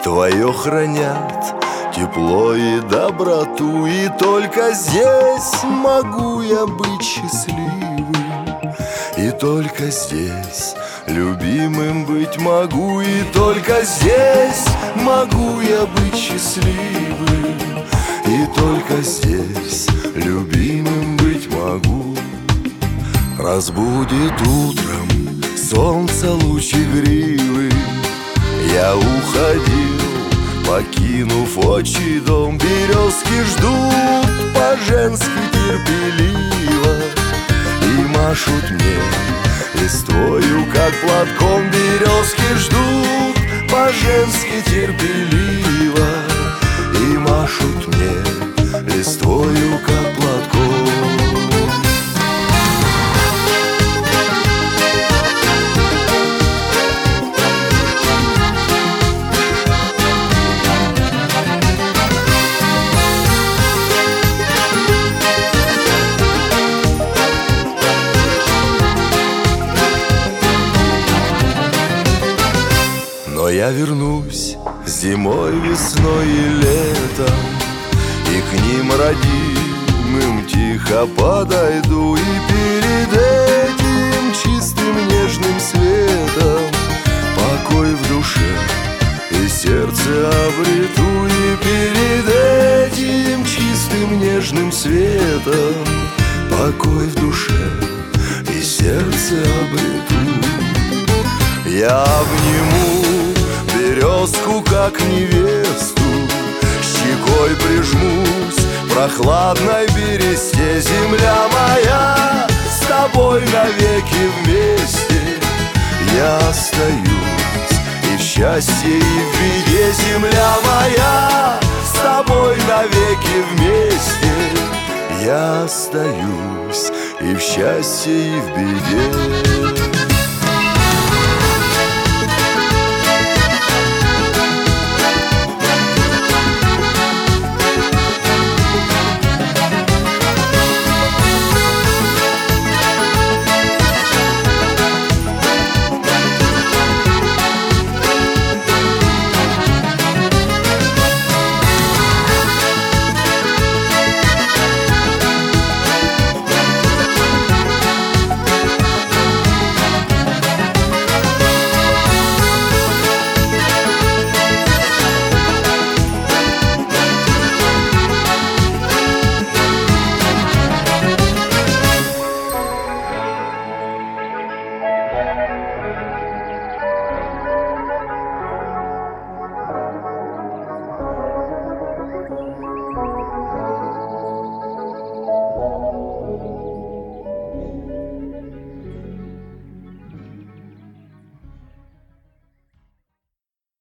твое хранят тепло и доброту. И только здесь могу я быть счастливым, и только здесь любимым быть могу. И только здесь могу я быть счастливым, и только здесь любимым быть могу. Разбудит утром солнце луч игривый, я уходил, покинув отчий дом. Березки ждут по-женски терпеливо и машут мне листвою, как платком. Березки ждут по-женски терпеливо и машут мне листвою, как платком. Но я вернусь зимой, весной и летом, и к ним родимым тихо подойду. И перед этим чистым нежным светом покой в душе и сердце обрету. И перед этим чистым нежным светом покой в душе и сердце обрету. Я обниму березку, как невесту, щекой прижмусь к прохладной бересте. Земля моя, с тобой навеки вместе я остаюсь и в счастье, и в беде. Земля моя, с тобой навеки вместе я остаюсь и в счастье, и в беде.